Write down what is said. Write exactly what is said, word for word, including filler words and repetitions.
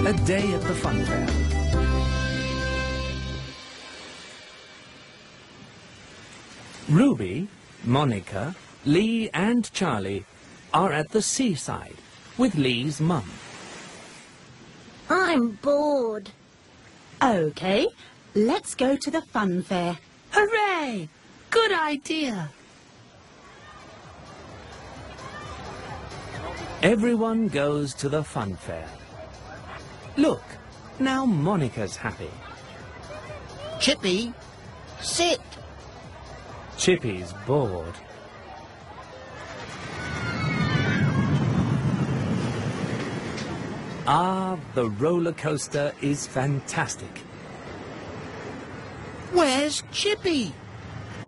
A day at the fun fair. Ruby, Monica, Lee and Charlie are at the seaside with Lee's mum. I'm bored. OK, let's go to the fun fair. Hooray! Good idea. Everyone goes to the fun fair. Look, now Monica's happy. Chippy, sit. Chippy's bored. Ah, the roller coaster is fantastic. Where's Chippy?